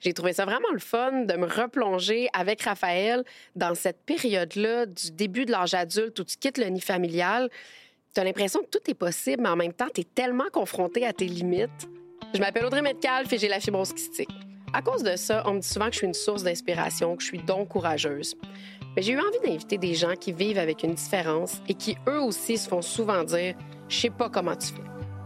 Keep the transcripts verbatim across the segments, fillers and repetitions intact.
j'ai trouvé ça vraiment le fun de me replonger avec Raphaël dans cette période-là du début de l'âge adulte où tu quittes le nid familial. Tu as l'impression que tout est possible, mais en même temps, tu es tellement confronté à tes limites. Je m'appelle Audrey Metcalfe et j'ai la fibrose kystique. À cause de ça, on me dit souvent que je suis une source d'inspiration, que je suis donc courageuse. Mais j'ai eu envie d'inviter des gens qui vivent avec une différence et qui, eux aussi, se font souvent dire « Je sais pas comment tu fais ».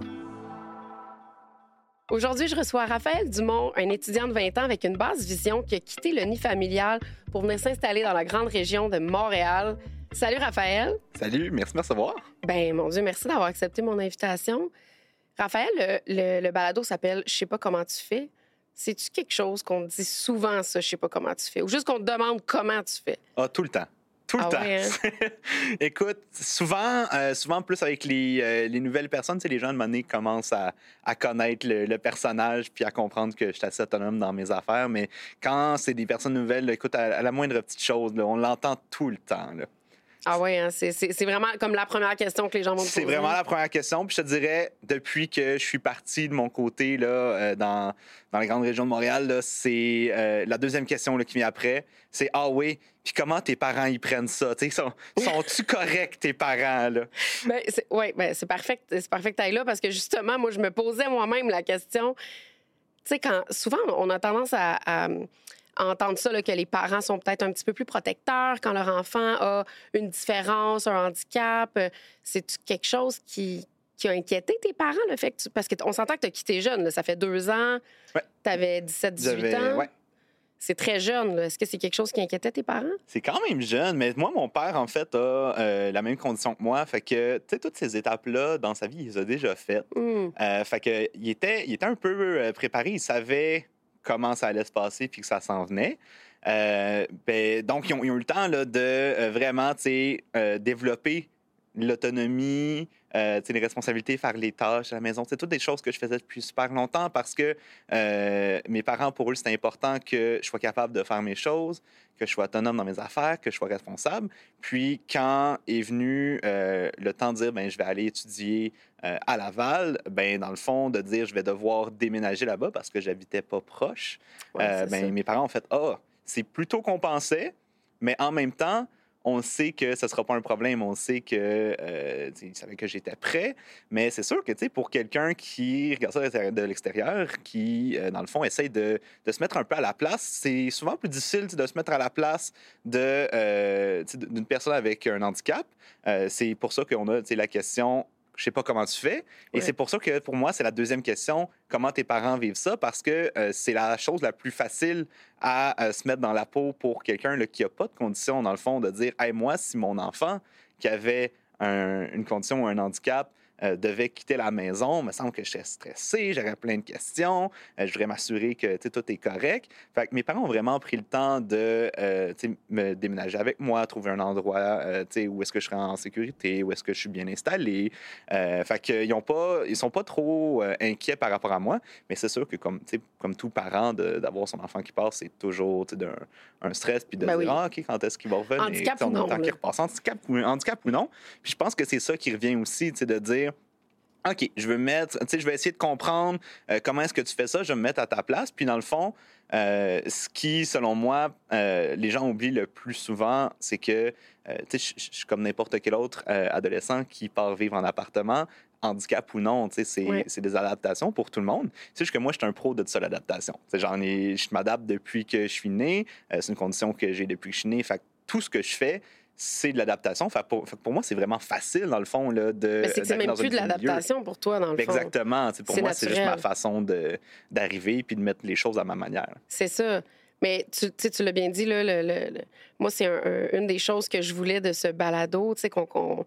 Aujourd'hui, je reçois Raphaël Dumont, un étudiant de vingt ans avec une basse vision qui a quitté le nid familial pour venir s'installer dans la grande région de Montréal. Salut Raphaël. Salut, merci de me recevoir. Ben mon Dieu, merci d'avoir accepté mon invitation. Raphaël, le, le, le balado s'appelle « Je sais pas comment tu fais ». C'est-tu quelque chose qu'on te dit souvent, ça, « Je sais pas comment tu fais » ou juste qu'on te demande comment tu fais? Ah, tout le temps. Tout le ah temps. Ouais, hein? Écoute, souvent, euh, souvent plus avec les, euh, les nouvelles personnes, tu sais, les gens de mon année commencent à, à connaître le, le personnage puis à comprendre que je suis assez autonome dans mes affaires. Mais quand c'est des personnes nouvelles, là, écoute, à, à la moindre petite chose, là, on l'entend tout le temps. Là. Ah oui, hein, c'est, c'est, c'est vraiment comme la première question que les gens vont te poser. C'est vraiment la première question. Puis je te dirais, depuis que je suis parti de mon côté là, euh, dans, dans la grande région de Montréal, là, c'est euh, la deuxième question là, qui vient après. C'est « Ah oui, puis comment tes parents ils prennent ça? T'sais, sont, sont-tu corrects, tes parents? » là? Ben, c'est, oui, ben, c'est parfait, c'est parfait que tu ailles là parce que justement, moi, je me posais moi-même la question. Tu sais, quand souvent, on a tendance à... à entendre ça, là, que les parents sont peut-être un petit peu plus protecteurs quand leur enfant a une différence, un handicap. C'est quelque chose qui, qui a inquiété tes parents, le fait que tu... Parce qu'on s'entend que tu as quitté jeune, là, ça fait deux ans, ouais. Tu avais dix-sept dix-huit ans. Ouais. C'est très jeune. Là. Est-ce que c'est quelque chose qui inquiétait tes parents? C'est quand même jeune, mais moi, mon père, en fait, a euh, la même condition que moi. Fait que, tu sais, toutes ces étapes-là, dans sa vie, il les a déjà faites. Mm. Euh, fait que, il était, il était un peu préparé. Il savait comment ça allait se passer puis que ça s'en venait. Euh, ben, donc, ils ont, ils ont eu le temps là, de euh, vraiment euh, développer l'autonomie, euh, les responsabilités, faire les tâches à la maison. C'est toutes des choses que je faisais depuis super longtemps parce que euh, mes parents, pour eux, c'était important que je sois capable de faire mes choses, que je sois autonome dans mes affaires, que je sois responsable. Puis, quand est venu euh, le temps de dire ben, « je vais aller étudier euh, à Laval », ben, dans le fond, de dire « je vais devoir déménager là-bas parce que j'habitais pas proche ouais, euh, », ben, mes parents ont fait « ah, c'est plutôt qu'on pensait, mais en même temps, on sait que ce ne sera pas un problème. On sait que euh, ils savaient que j'étais prêt. Mais c'est sûr que pour quelqu'un qui regarde ça de l'extérieur, qui, euh, dans le fond, essaye de, de se mettre un peu à la place, c'est souvent plus difficile de se mettre à la place de, euh, d'une personne avec un handicap. Euh, c'est pour ça qu'on a la question... Je sais pas comment tu fais. Et ouais. C'est pour ça que, pour moi, c'est la deuxième question. Comment tes parents vivent ça? Parce que euh, c'est la chose la plus facile à euh, se mettre dans la peau pour quelqu'un là, qui n'a pas de condition, dans le fond, de dire hey, « moi, si mon enfant qui avait un, une condition ou un handicap euh, devait quitter la maison, il me semble que je serais stressé, j'aurais plein de questions, euh, je voudrais m'assurer que tout est correct. » Fait que mes parents ont vraiment pris le temps de euh, me déménager avec moi, trouver un endroit euh, où est-ce que je serais en sécurité, où est-ce que je suis bien installé. Euh, fait qu'ils ont pas, ils sont pas trop euh, inquiets par rapport à moi, mais c'est sûr que comme, comme tout parent, de, d'avoir son enfant qui passe, c'est toujours un, un stress, puis de ben dire oui. ah, OK, quand est-ce qu'il va revenir? Handicap ou non. Handicap ou, handicap ou non. Puis je pense que c'est ça qui revient aussi, de dire OK, je veux mettre, tu sais, je vais essayer de comprendre euh, comment est-ce que tu fais ça, je vais me mettre à ta place. Puis dans le fond, euh, ce qui, selon moi, euh, les gens oublient le plus souvent, c'est que, euh, tu sais, je suis comme n'importe quel autre euh, adolescent qui part vivre en appartement, handicap ou non, tu sais, c'est, oui. c'est des adaptations pour tout le monde. C'est juste que moi, je suis un pro de ça, l'adaptation. Tu sais, j'en ai, je m'adapte depuis que je suis né, euh, c'est une condition que j'ai depuis que je suis né. Fait que tout ce que je fais, c'est de l'adaptation. Fait pour, fait pour moi, c'est vraiment facile, dans le fond, là, de. Mais c'est que c'est même plus de l'adaptation milieu. Pour toi, dans le fond. Exactement. Pour c'est moi, naturel. C'est juste ma façon de, d'arriver puis de mettre les choses à ma manière. C'est ça. Mais tu, tu l'as bien dit, là, le, le, le... moi, c'est un, un, une des choses que je voulais de ce balado, tu sais, qu'on, qu'on...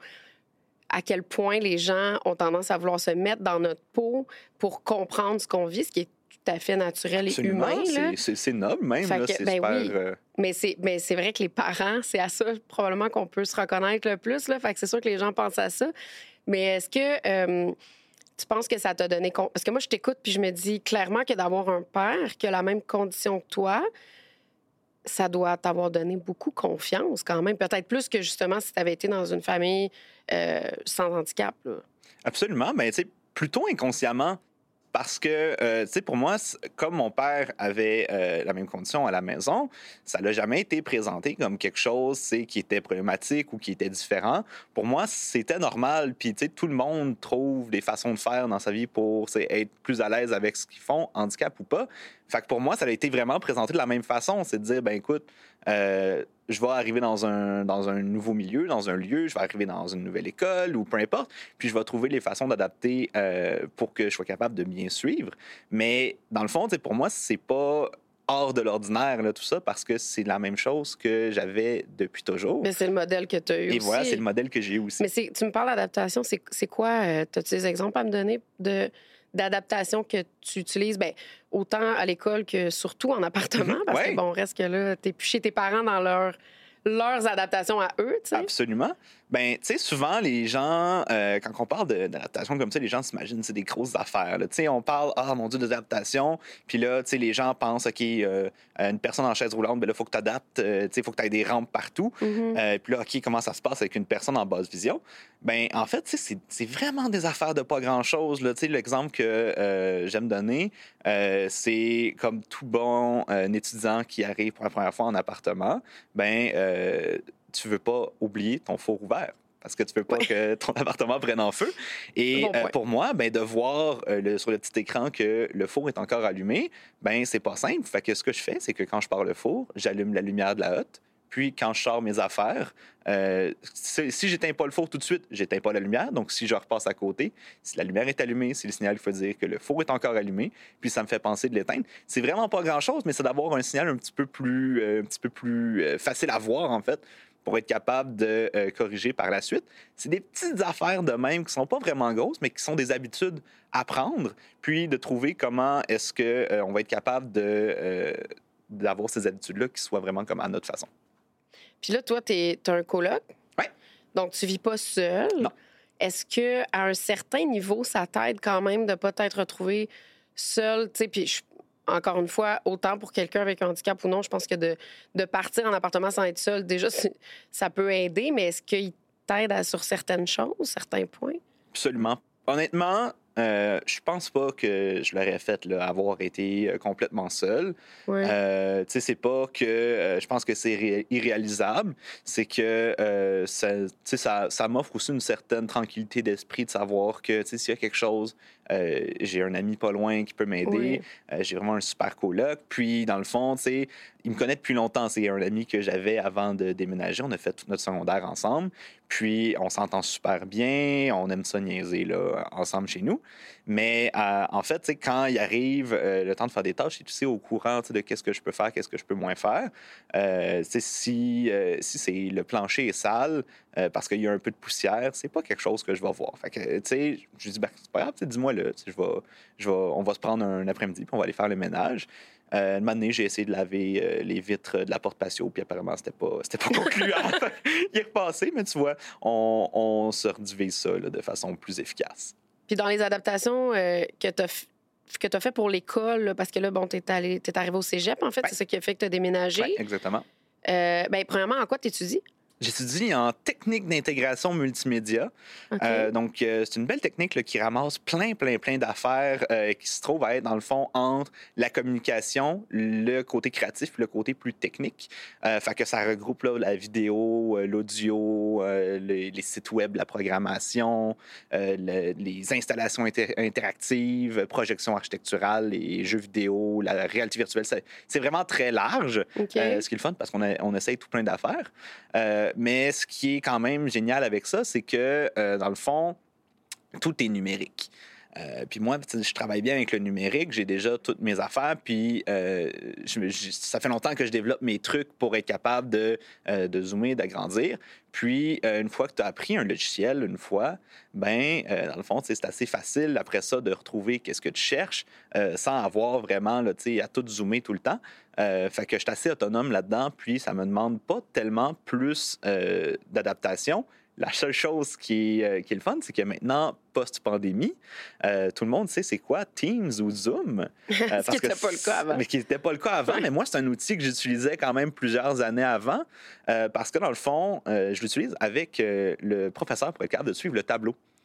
à quel point les gens ont tendance à vouloir se mettre dans notre peau pour comprendre ce qu'on vit, ce qui est tout à fait naturel Absolument, et humain. C'est, là. c'est, c'est noble même. Là, que, c'est ben super, oui. euh... mais, c'est, mais c'est vrai que les parents, c'est à ça probablement qu'on peut se reconnaître le plus. Là. Fait que c'est sûr que les gens pensent à ça. Mais est-ce que euh, tu penses que ça t'a donné... Con... Parce que moi, je t'écoute puis je me dis clairement que d'avoir un père qui a la même condition que toi, ça doit t'avoir donné beaucoup confiance quand même. Peut-être plus que justement si tu avais été dans une famille euh, sans handicap. Là. Absolument. Mais tu sais, plutôt inconsciemment, parce que, euh, tu sais, pour moi, comme mon père avait euh, la même condition à la maison, ça n'a jamais été présenté comme quelque chose qui était problématique ou qui était différent. Pour moi, c'était normal. Puis, tu sais, tout le monde trouve des façons de faire dans sa vie pour être plus à l'aise avec ce qu'ils font, handicap ou pas. Fait que pour moi, ça a été vraiment présenté de la même façon. C'est de dire, ben écoute, euh, je vais arriver dans un, dans un nouveau milieu, dans un lieu, je vais arriver dans une nouvelle école ou peu importe, puis je vais trouver les façons d'adapter euh, pour que je sois capable de bien suivre. Mais dans le fond, pour moi, c'est pas hors de l'ordinaire, là, tout ça, parce que c'est la même chose que j'avais depuis toujours. Mais c'est le modèle que tu as eu Et aussi. Et voilà, c'est le modèle que j'ai eu aussi. Mais tu me parles d'adaptation, c'est, c'est quoi? Euh, as-tu des exemples à me donner de... d'adaptation que tu utilises, ben, autant à l'école que surtout en appartement, parce ouais. que bon, reste que là, t'es plus chez tes parents dans leur, leurs adaptations à eux, tu sais. Absolument. Ben, tu sais, souvent, les gens, euh, quand on parle de, d'adaptation comme ça, les gens s'imaginent c'est des grosses affaires. Tu sais, on parle, ah, mon Dieu, d'adaptation. Puis là, tu sais, les gens pensent, OK, euh, une personne en chaise roulante, ben là, il faut que tu adaptes, euh, tu sais, il faut que tu aies des rampes partout. Mm-hmm. Euh, puis là, OK, comment ça se passe avec une personne en basse vision? Ben, en fait, tu sais, c'est, c'est vraiment des affaires de pas grand-chose. Tu sais, l'exemple que euh, j'aime donner, euh, c'est comme tout bon euh, étudiant qui arrive pour la première fois en appartement, ben, euh, tu veux pas oublier ton four ouvert parce que tu veux pas oui. que ton appartement prenne en feu. Et bon euh, pour moi, ben, de voir euh, le, sur le petit écran que le four est encore allumé, ben c'est pas simple. Fait que ce que je fais, c'est que quand je pars le four, j'allume la lumière de la hotte. Puis, quand je sors mes affaires, euh, si, si j'éteins pas le four tout de suite, j'éteins pas la lumière. Donc, si je repasse à côté, si la lumière est allumée, c'est le signal qu'il faut dire que le four est encore allumé. Puis, ça me fait penser de l'éteindre. C'est vraiment pas grand-chose, mais c'est d'avoir un signal un petit peu plus, euh, un petit peu plus euh, facile à voir, en fait, pour être capable de euh, corriger par la suite. C'est des petites affaires de même qui sont pas vraiment grosses, mais qui sont des habitudes à prendre, puis de trouver comment est-ce qu'on euh, va être capable de, euh, d'avoir ces habitudes-là qui soient vraiment comme à notre façon. Puis là, toi, tu as un coloc. Oui. Donc, tu vis pas seul. Non. Est-ce qu'à un certain niveau, ça t'aide quand même de ne pas t'être retrouvé seul? Tu sais, puis je, encore une fois, autant pour quelqu'un avec un handicap ou non, je pense que de, de partir en appartement sans être seul, déjà, ça peut aider, mais est-ce qu'il t'aide à, sur certaines choses, certains points? Absolument. Honnêtement, Euh, je pense pas que je l'aurais fait là, avoir été euh, complètement seul. Ouais. Euh, tu sais, c'est pas que euh, je pense que c'est ré- irréalisable, c'est que euh, ça, ça, ça m'offre aussi une certaine tranquillité d'esprit de savoir que s'il y a quelque chose, euh, j'ai un ami pas loin qui peut m'aider. Ouais. Euh, j'ai vraiment un super coloc. Puis, dans le fond, tu sais, il me connaît depuis longtemps. C'est un ami que j'avais avant de déménager. On a fait tout notre secondaire ensemble. Puis, on s'entend super bien. On aime ça niaiser là, ensemble chez nous. Mais euh, en fait, quand il arrive euh, le temps de faire des tâches, tu sais au courant de qu'est-ce que je peux faire, qu'est-ce que je peux moins faire. Euh, si euh, si c'est le plancher est sale euh, parce qu'il y a un peu de poussière, c'est pas quelque chose que je vais voir. Fait que, tu sais, je dis, ben, c'est pas grave, dis-moi là, je vais, je vais, on va se prendre un après-midi puis on va aller faire le ménage. Euh, un moment donné, j'ai essayé de laver euh, les vitres de la porte patio, puis apparemment, c'était pas, c'était pas concluant. Il est repassé, mais tu vois, on, on se redivise ça là, de façon plus efficace. Puis dans les adaptations euh, que tu as f- que tu as fait pour l'école, là, parce que là, bon, tu es arrivé au cégep, en fait, ouais. C'est ça qui a fait que tu as déménagé. Oui, exactement. Euh, bien, premièrement, en quoi tu étudies? J'étudie en technique d'intégration multimédia. Okay. Euh, donc, euh, c'est une belle technique là, qui ramasse plein, plein, plein d'affaires euh, qui se trouvent à être, dans le fond, entre la communication, le côté créatif et le côté plus technique. Euh, fait que ça regroupe là, la vidéo, euh, l'audio, euh, les, les sites web, la programmation, euh, le, les installations inter- interactives, projection architecturale, les jeux vidéo, la réalité virtuelle. C'est, c'est vraiment très large, okay. euh, ce qui est le fun parce qu'on a, on essaye tout plein d'affaires. Euh, mais ce qui est quand même génial avec ça, c'est que, euh, dans le fond, tout est numérique. Euh, puis moi, je travaille bien avec le numérique, j'ai déjà toutes mes affaires, puis euh, je, je, ça fait longtemps que je développe mes trucs pour être capable de, euh, de zoomer, d'agrandir. Puis, euh, une fois que tu as appris un logiciel, une fois, ben, euh, dans le fond, c'est assez facile après ça de retrouver qu'est-ce que tu cherches euh, sans avoir vraiment là, à tout zoomer tout le temps. Euh, fait que je suis assez autonome là-dedans, puis ça me demande pas tellement plus euh, d'adaptation. La seule chose qui est, euh, qui est le fun, c'est que maintenant, post-pandémie, euh, tout le monde sait c'est quoi Teams ou Zoom. Euh, Ce qui n'était pas le cas avant. Mais qui n'était pas le cas avant. Ouais. Mais moi, c'est un outil que j'utilisais quand même plusieurs années avant euh, parce que, dans le fond, euh, je l'utilise avec euh, le professeur pour être capable de suivre le tableau.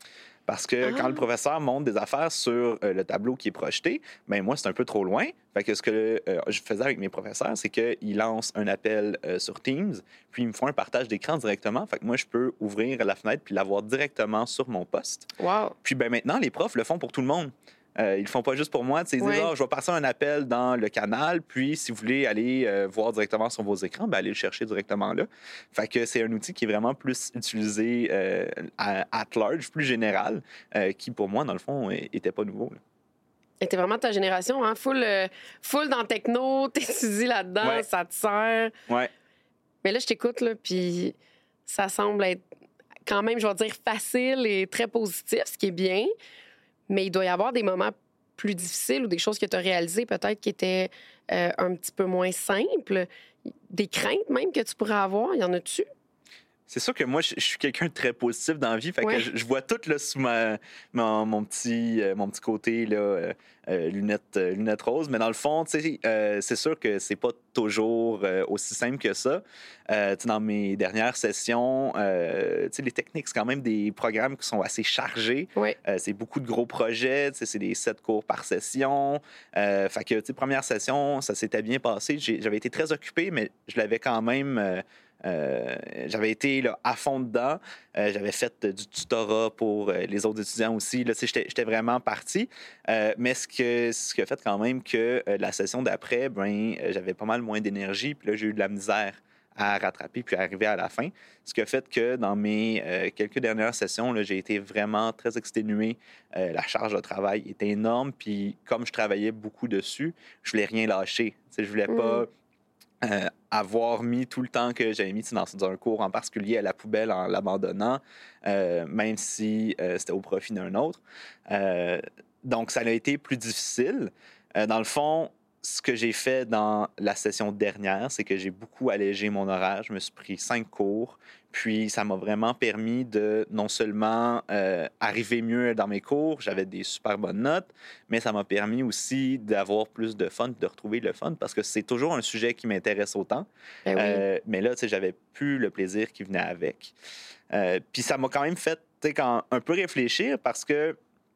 Parce que Ah. quand le professeur montre des affaires sur euh, le tableau qui est projeté, ben moi, c'est un peu trop loin. Fait que ce que euh, je faisais avec mes professeurs, c'est qu'ils lancent un appel euh, sur Teams, puis ils me font un partage d'écran directement. Fait que moi, je peux ouvrir la fenêtre puis l'avoir directement sur mon poste. Wow. Puis ben maintenant, les profs le font pour tout le monde. Euh, ils le font pas juste pour moi. Ils disent, Ouais. ah, je vais passer un appel dans le canal, puis si vous voulez aller euh, voir directement sur vos écrans, ben, allez le chercher directement là. Fait que c'est un outil qui est vraiment plus utilisé euh, à at large, plus général, euh, qui pour moi, dans le fond, était pas nouveau. Là. Et t'es vraiment de ta génération, hein? Full, euh, full dans techno, t'étudies là-dedans, Ouais. ça te sert. Ouais. Mais là, je t'écoute, là, puis ça semble être quand même, je vais dire, facile et très positif, ce qui est bien. Mais il doit y avoir des moments plus difficiles ou des choses que tu as réalisées peut-être qui étaient euh, un petit peu moins simples. Des craintes même que tu pourrais avoir, y en a-tu? C'est sûr que moi, je, je suis quelqu'un de très positif dans la vie. Fait Ouais. que je, je vois tout là, sous ma, mon, mon petit, euh, mon petit côté là, euh, euh, lunettes, euh, lunettes roses. Mais dans le fond, tu sais, euh, c'est sûr que c'est pas toujours euh, aussi simple que ça. Euh, tu sais, dans mes dernières sessions, euh, tu sais, les techniques, c'est quand même des programmes qui sont assez chargés. Ouais. Euh, c'est beaucoup de gros projets. Tu sais, c'est des sept cours par session. Euh, fait que, tu sais, première session, ça s'était bien passé. J'ai- J'avais été très occupé, mais je l'avais quand même... euh, Euh, j'avais été là, à fond dedans. Euh, j'avais fait euh, du tutorat pour euh, les autres étudiants aussi. Là, j'étais, j'étais vraiment parti. Euh, mais ce, que, ce qui a fait quand même que euh, la session d'après, ben, euh, j'avais pas mal moins d'énergie. Puis là, j'ai eu de la misère à rattraper puis à arriver à la fin. Ce qui a fait que dans mes euh, quelques dernières sessions, là, j'ai été vraiment très exténué. Euh, la charge de travail était énorme. Puis comme je travaillais beaucoup dessus, je voulais rien lâcher. T'sais, je voulais pas... Euh, avoir mis tout le temps que j'avais mis dans, dans un cours en particulier à la poubelle en l'abandonnant, euh, même si euh, c'était au profit d'un autre. Euh, donc, ça a été plus difficile. Euh, dans le fond, ce que j'ai fait dans la session dernière, c'est que j'ai beaucoup allégé mon horaire. Je me suis pris cinq cours. Puis, ça m'a vraiment permis de non seulement euh, arriver mieux dans mes cours, j'avais des super bonnes notes, mais ça m'a permis aussi d'avoir plus de fun, de retrouver le fun, parce que c'est toujours un sujet qui m'intéresse autant. Ben oui. Euh, mais là, tu sais, j'avais plus le plaisir qui venait avec. Euh, puis, ça m'a quand même fait, tu sais, quand- un peu réfléchir parce que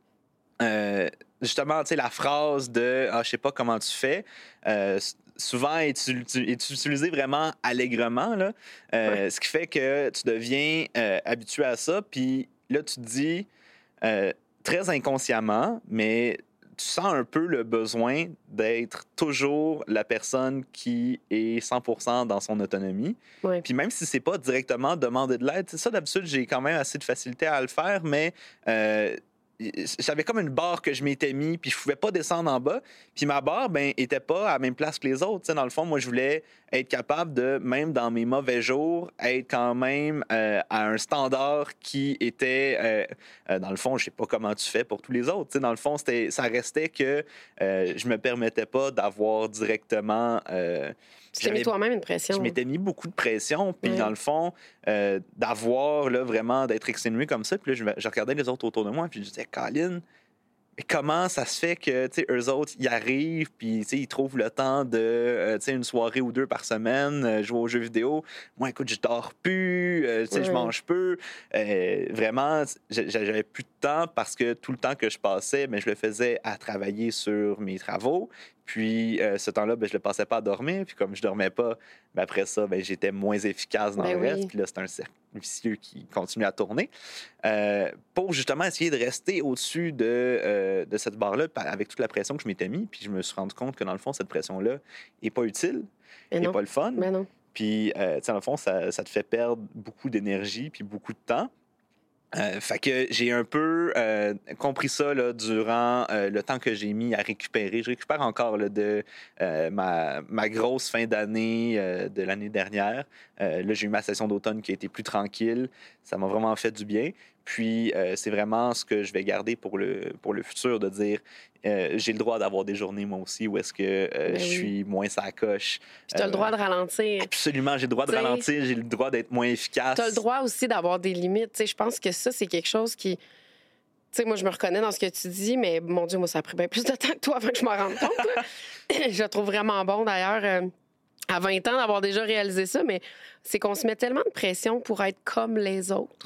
euh, justement, tu sais, la phrase de ah, je sais pas comment tu fais, euh, souvent est, est utilisée vraiment allègrement, là, euh, Ouais. ce qui fait que tu deviens euh, habitué à ça, puis là, tu te dis euh, très inconsciemment, mais tu sens un peu le besoin d'être toujours la personne qui est cent pour cent dans son autonomie. Ouais. Puis même si c'est pas directement demander de l'aide, ça, d'habitude, j'ai quand même assez de facilité à le faire, mais euh, j'avais comme une barre que je m'étais mis, puis je pouvais pas descendre en bas. Puis ma barre, ben, était pas à la même place que les autres. T'sais, dans le fond, moi, je voulais être capable de, même dans mes mauvais jours, être quand même euh, à un standard qui était, euh, euh, dans le fond, je sais pas comment tu fais pour tous les autres. T'sais, dans le fond, c'était, ça restait que euh, je me permettais pas d'avoir directement... Euh, Tu t'es mis toi-même une pression. Je m'étais mis beaucoup de pression, puis Ouais. dans le fond, euh, d'avoir là, vraiment, d'être exténué comme ça. Puis là, je, je regardais les autres autour de moi, puis je disais, Colin, mais comment ça se fait que, tu sais, eux autres, ils arrivent, puis, tu sais, ils trouvent le temps de, euh, tu sais, une soirée ou deux par semaine, euh, jouer aux jeux vidéo. Moi, écoute, je dors plus, euh, tu sais, Ouais. je mange peu. Euh, vraiment, j'a- j'avais plus de temps parce que tout le temps que je passais, mais je le faisais à travailler sur mes travaux. Puis, euh, ce temps-là, ben, je le passais pas à dormir. Puis, comme je dormais pas, ben, après ça, ben, j'étais moins efficace dans Ben le oui. reste. Puis là, c'est un cercle vicieux qui continue à tourner. Euh, pour justement essayer de rester au-dessus de, euh, de cette barre-là, pa- avec toute la pression que je m'étais mis. Puis, je me suis rendu compte que, dans le fond, cette pression-là n'est pas utile, Mais n'est non. pas le fun. Mais non. Puis, euh, tu sais, dans le fond, ça, ça te fait perdre beaucoup d'énergie puis beaucoup de temps. Euh, fait que j'ai un peu euh, compris ça là, durant euh, le temps que j'ai mis à récupérer. Je récupère encore là, de euh, ma, ma grosse fin d'année euh, de l'année dernière. Euh, là, j'ai eu ma session d'automne qui a été plus tranquille. Ça m'a vraiment fait du bien. Puis, euh, c'est vraiment ce que je vais garder pour le, pour le futur, de dire euh, j'ai le droit d'avoir des journées, moi aussi, où est-ce que euh, Ben je oui. suis moins sacoche. Puis t'as Euh, le droit de ralentir. Absolument, j'ai le droit de T'sais, ralentir, j'ai le droit d'être moins efficace. T'as le droit aussi d'avoir des limites. Tu sais, je pense que ça, c'est quelque chose qui... Tu sais, moi, je me reconnais dans ce que tu dis, mais mon Dieu, moi, ça a pris bien plus de temps que toi avant que je m'en rende compte. là. Je le trouve vraiment bon, d'ailleurs, euh, à vingt ans, d'avoir déjà réalisé ça, mais c'est qu'on se met tellement de pression pour être comme les autres. Ouais.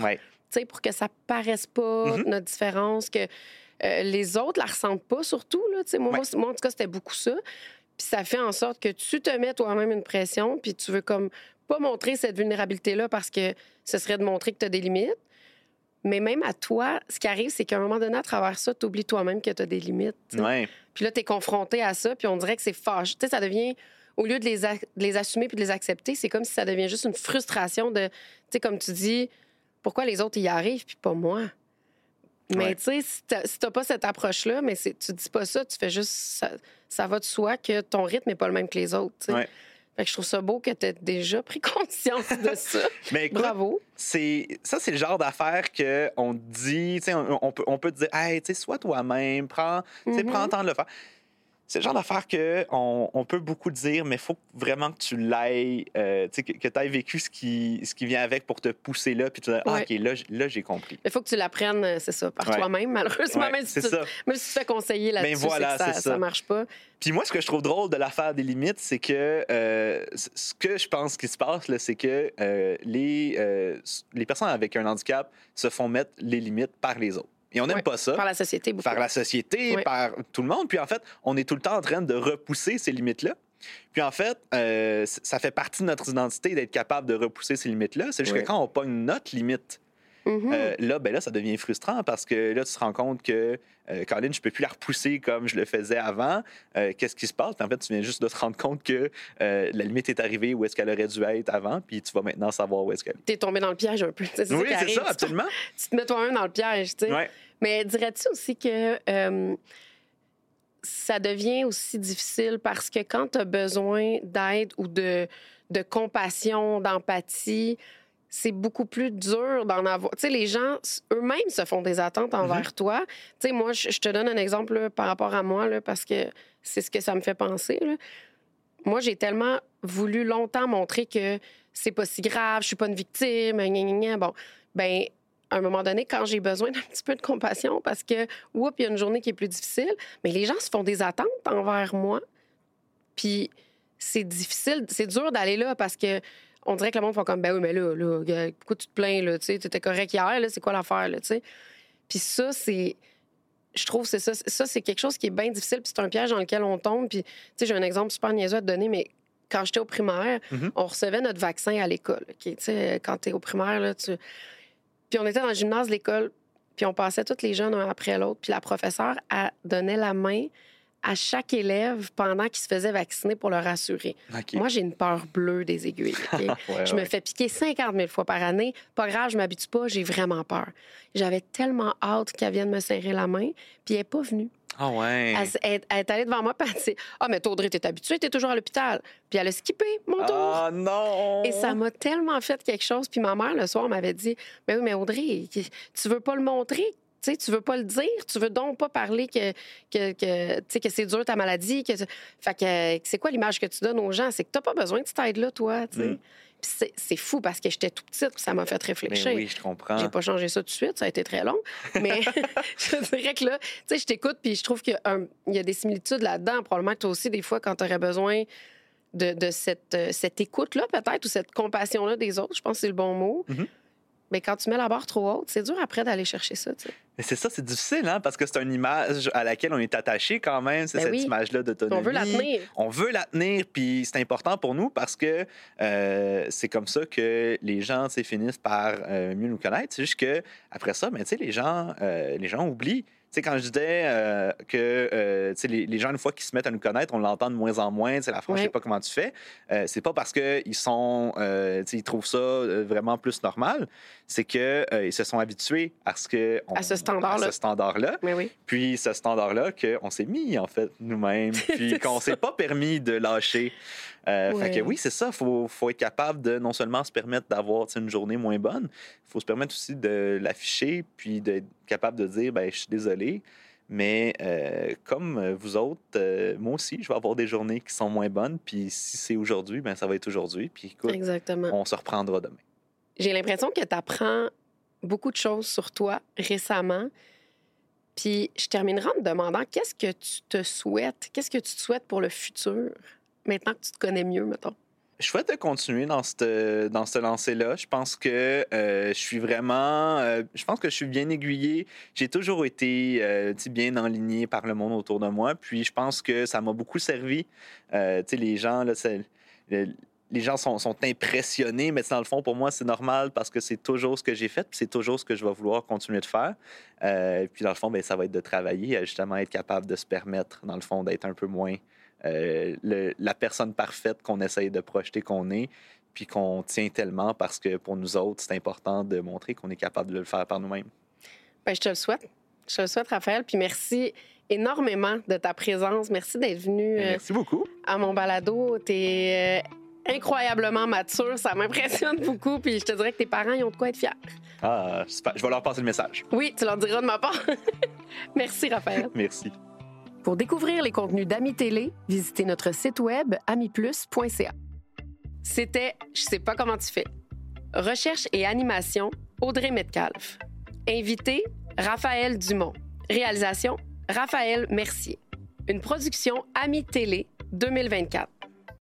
tu sais, pour que ça paraisse pas, Mhm. notre différence, que euh, les autres la ressentent pas, surtout, là, tu sais. Moi, Ouais. moi, moi, en tout cas, c'était beaucoup ça. Puis ça fait en sorte que tu te mets toi-même une pression, puis tu veux comme pas montrer cette vulnérabilité-là parce que ce serait de montrer que tu as des limites. Mais même à toi, ce qui arrive, c'est qu'à un moment donné, à travers ça, tu oublies toi-même que tu as des limites. tu sais. Ouais. Puis là, tu es confronté à ça, puis on dirait que c'est fâche. Tu sais, ça devient, au lieu de les, a- de les assumer puis de les accepter, c'est comme si ça devient juste une frustration de, tu sais, comme tu dis, pourquoi les autres y arrivent puis pas moi? Mais Ouais. tu sais, si t'as si t'as pas cette approche-là, mais c'est- tu dis pas ça, tu fais juste, ça, ça va de soi que ton rythme n'est pas le même que les autres. tu sais. Ouais. Fait que je trouve ça beau que tu aies déjà pris conscience de ça. Mais écoute, Bravo. c'est ça, c'est le genre d'affaire qu'on dit, tu sais, on, on peut, on peut te dire, hey, tu sais, sois toi-même, prends, tu sais, Mhm. prends le temps de le faire. C'est le genre d'affaire qu'on on peut beaucoup dire, mais il faut vraiment que tu l'ailles, euh, tu sais, que, que tu aies vécu ce qui, ce qui vient avec pour te pousser là, puis tu te dis, ah, Ouais. OK, là, j- là j'ai compris. Il faut que tu l'apprennes, euh, c'est ça, par Ouais. toi-même, malheureusement. Ouais, même, si c'est tu, ça. même si tu te fais conseiller là-dessus, Ben voilà, c'est que ça, c'est ça. ça marche pas. Puis moi, ce que je trouve drôle de l'affaire des limites, c'est que euh, c- ce que je pense qui se passe, là, c'est que euh, les, euh, s- les personnes avec un handicap se font mettre les limites par les autres. Et on n'aime Ouais, pas ça. Par la société, beaucoup. Par la société, Ouais. par tout le monde. Puis en fait, on est tout le temps en train de repousser ces limites-là. Puis en fait, euh, c- ça fait partie de notre identité d'être capable de repousser ces limites-là. C'est juste Ouais. que quand on pogne notre limite, Mhm. euh, là, ben là, ça devient frustrant parce que là, tu te rends compte que, euh, Colin, je peux plus la repousser comme je le faisais avant. Euh, Qu'est-ce qui se passe? Puis en fait, tu viens juste de te rendre compte que euh, la limite est arrivée où est-ce qu'elle aurait dû être avant, puis tu vas maintenant savoir où est-ce qu'elle est. T'es tombé dans le piège un peu. C'est ça Oui, qui c'est arrive. ça, Tu te- absolument. Tu te mets toi-même dans le piège, tu sais. Ouais. Mais dirais-tu aussi que euh, ça devient aussi difficile parce que quand tu as besoin d'aide ou de, de compassion, d'empathie, c'est beaucoup plus dur d'en avoir. Tu sais, les gens s- eux-mêmes se font des attentes envers toi. Tu sais, moi, je je te donne un exemple là, par rapport à moi, là, parce que c'est ce que ça me fait penser. là. Moi, j'ai tellement voulu longtemps montrer que c'est pas si grave, je suis pas une victime, gna, gna, gna. Bon, ben à un moment donné, quand j'ai besoin d'un petit peu de compassion, parce que, oups, il y a une journée qui est plus difficile, mais les gens se font des attentes envers moi. Puis c'est difficile, c'est dur d'aller là parce que on dirait que le monde fait comme, ben oui, mais là, là, gars, pourquoi tu te plains, là, tu sais, t'étais correct hier, là, c'est quoi l'affaire, là, tu sais. Puis ça, c'est, je trouve, c'est ça, ça, c'est quelque chose qui est bien difficile, puis c'est un piège dans lequel on tombe. Puis, tu sais, j'ai un exemple super niaiseux à te donner, mais quand j'étais au primaire, Mhm. on recevait notre vaccin à l'école, OK? Tu sais, quand t'es au primaire, là, tu... Puis on était dans le gymnase de l'école, puis on passait tous les jeunes un après l'autre, puis la professeure, elle donnait la main à chaque élève pendant qu'il se faisait vacciner pour le rassurer. OK. Moi, j'ai une peur bleue des aiguilles. OK? Ouais, Je me ouais. fais piquer cinquante mille fois par année. Pas grave, je m'habitue pas, j'ai vraiment peur. J'avais tellement hâte qu'elle vienne me serrer la main, puis elle n'est pas venue. Ah ouais. Elle, s- elle- elle est allée devant moi, puis elle dit « Ah, mais toi, Audrey, t'es habituée, t'es toujours à l'hôpital. » Puis elle a skippé mon tour. Ah non! Et ça m'a tellement fait quelque chose. Puis ma mère, le soir, m'avait dit « Mais oui, mais Audrey, tu veux pas le montrer? Tu sais, tu veux pas le dire? Tu veux donc pas parler que, que, que, tu sais, que c'est dur ta maladie? Que... Fait que c'est quoi l'image que tu donnes aux gens? C'est que t'as pas besoin de cette aide-là, toi. Tu sais. Mm. Puis c'est, c'est fou parce que j'étais tout petite, puis ça m'a fait Mais réfléchir. oui, je comprends. J'ai pas changé ça tout de suite, ça a été très long. Mais je dirais que là, tu sais, je t'écoute, puis je trouve qu'il y a, un- il y a des similitudes là-dedans. Probablement que toi aussi, des fois, quand tu aurais besoin de, de cette, euh, cette écoute-là, peut-être, ou cette compassion-là des autres, je pense que c'est le bon mot. Mhm. Mais quand tu mets la barre trop haute, c'est dur après d'aller chercher ça, tu sais. Mais c'est ça, c'est difficile, hein, parce que c'est une image à laquelle on est attaché quand même, c'est Ben cette oui. image-là d'autonomie. On veut la tenir. On veut la tenir, puis c'est important pour nous parce que euh, c'est comme ça que les gens, tu sais, finissent par euh, mieux nous connaître. C'est juste que après ça, ben, tu sais, les gens, euh, les gens oublient. Tu sais, quand je disais euh, que euh, tu sais, les, les gens, une fois qu'ils se mettent à nous connaître, on l'entend de moins en moins. Tu sais, la phrase, je sais Ouais. pas comment tu fais. Euh, c'est pas parce qu'ils sont, euh, tu sais, ils trouvent ça euh, vraiment plus normal. C'est qu'ils euh, ils se sont habitués à ce que on- À ce standard-là. à ce standard-là. Mais oui. Puis ce standard-là qu'on s'est mis, en fait, nous-mêmes, puis C'est qu'on ça. s'est pas permis de lâcher. Euh, Ouais. Fait que oui, c'est ça. Il faut, faut être capable de non seulement se permettre d'avoir tu sais, une journée moins bonne, il faut se permettre aussi de l'afficher, puis d'être capable de dire, ben je suis désolé, mais euh, comme vous autres, euh, moi aussi, je vais avoir des journées qui sont moins bonnes, puis si c'est aujourd'hui, ben ça va être aujourd'hui. Puis écoute, Exactement. on se reprendra demain. J'ai l'impression que tu apprends beaucoup de choses sur toi récemment. Puis je terminerai en te demandant qu'est-ce que tu te souhaites, qu'est-ce que tu te souhaites pour le futur, maintenant que tu te connais mieux, mettons. Je souhaite continuer dans ce dans ce lancer-là. Je pense que euh, je suis vraiment... Euh, je pense que je suis bien aiguillé. J'ai toujours été euh, bien enligné par le monde autour de moi. Puis je pense que ça m'a beaucoup servi. Euh, les gens, là, c'est, le, les gens sont, sont impressionnés, mais dans le fond, pour moi, c'est normal parce que c'est toujours ce que j'ai fait, puis c'est toujours ce que je vais vouloir continuer de faire. Euh, puis dans le fond, bien, ça va être de travailler, justement, être capable de se permettre, dans le fond, d'être un peu moins... Euh, le, la personne parfaite qu'on essaye de projeter qu'on est, puis qu'on tient tellement parce que pour nous autres, c'est important de montrer qu'on est capable de le faire par nous-mêmes. Bien, je te le souhaite. Je te le souhaite, Raphaël. Puis merci énormément de ta présence. Merci d'être venu euh, merci beaucoup. à mon balado. Tu es euh, incroyablement mature. Ça m'impressionne beaucoup. Puis je te dirais que tes parents, ils ont de quoi être fiers. Ah, super. Je vais leur passer le message. Oui, tu leur diras de ma part. Merci, Raphaël. Merci. Pour découvrir les contenus d'Ami Télé, visitez notre site web ami plus point c a. C'était Je sais pas comment tu fais. Recherche et animation, Audrey Metcalfe. Invité, Raphaël Dumont. Réalisation, Raphaël Mercier. Une production Ami Télé deux mille vingt-quatre.